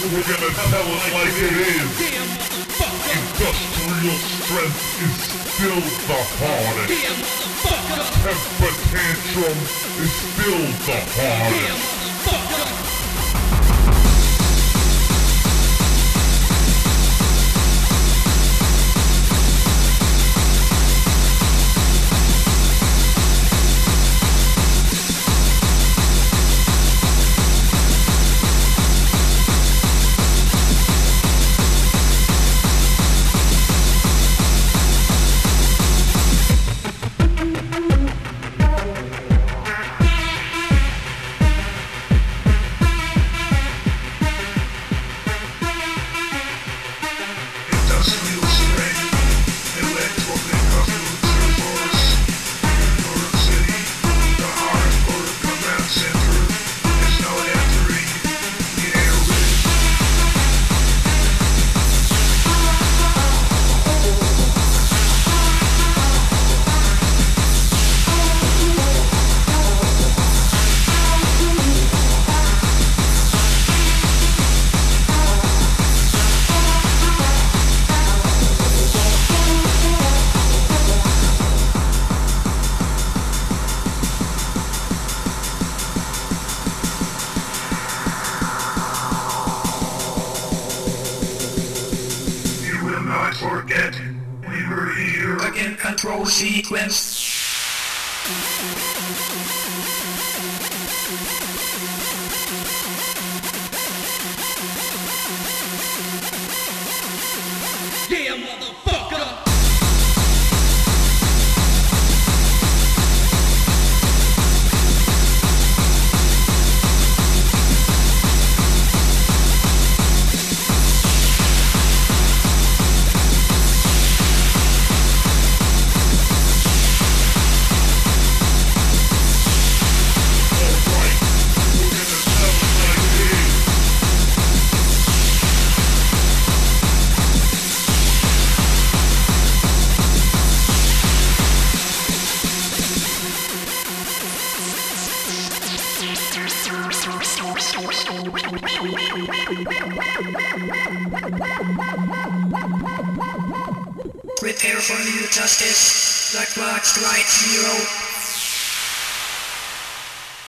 we're gonna tell it like it is. Industrial strength is still the hardest. Temper tantrum is still the hardest. Forget, we were here again. Control sequence. Yeah, motherfucker. Prepare for new justice. The clock strikes 0.